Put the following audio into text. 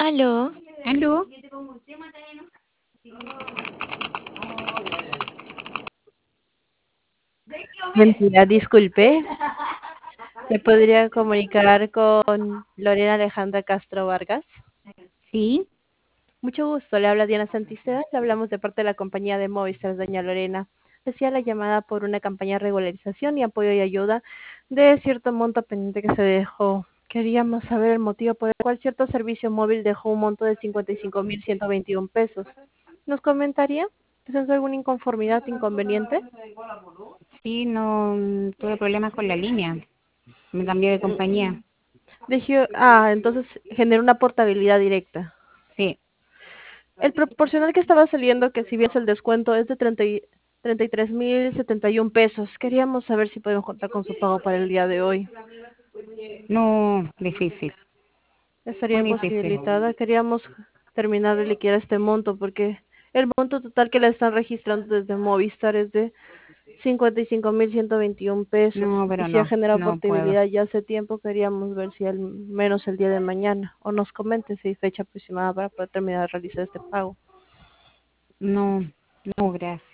Aló, ¿Aló? Mentira, disculpe. ¿Me podría comunicar con Lorena Alejandra Castro Vargas? Sí, Mucho gusto, le habla Diana Santiceda, le hablamos de parte de la compañía de Movistar, doña Lorena. Decía la llamada por una campaña de regularización y apoyo y ayuda de cierto monto pendiente que se dejó. Queríamos saber el motivo por el cual cierto servicio móvil dejó un monto de 55.121 pesos. ¿Nos comentaría? ¿Presentó alguna inconformidad, inconveniente? sí, no tuve problemas con la línea. Me cambié de compañía. Entonces generó una portabilidad directa. Sí, El proporcional que estaba saliendo, que si bien es el descuento, es de 33.071 pesos. Queríamos saber si podemos contar con su pago para el día de hoy. no, difícil, Estaría muy difícil. imposibilitada. Queríamos terminar de liquidar este monto porque el monto total que le están registrando desde Movistar es de 55.121 pesos. No, Y pero si ha no, generado no puedo. portabilidad ya hace tiempo, queríamos ver si al menos el día de mañana o nos comente si hay fecha aproximada para poder terminar de realizar este pago. No, no, gracias.